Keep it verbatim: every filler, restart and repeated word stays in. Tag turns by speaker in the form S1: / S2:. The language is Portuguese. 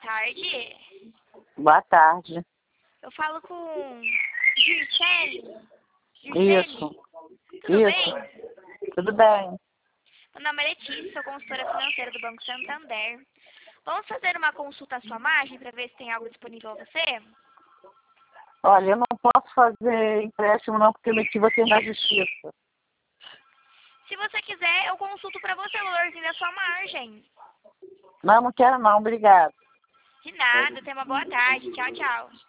S1: tarde.
S2: Boa tarde.
S1: Eu falo com Gircele.
S2: Isso.
S1: Tudo
S2: Isso.
S1: bem?
S2: Tudo bem.
S1: Meu nome é Letícia, sou consultora financeira do Banco Santander. Vamos fazer uma consulta à sua margem para ver se tem algo disponível a você?
S2: Olha, eu não posso fazer empréstimo não, porque eu meti você na justiça.
S1: Se você quiser, eu consulto para você o valorzinho da sua margem.
S2: Não, não quero não, obrigado.
S1: De nada, tenha uma boa tarde. Tchau, tchau.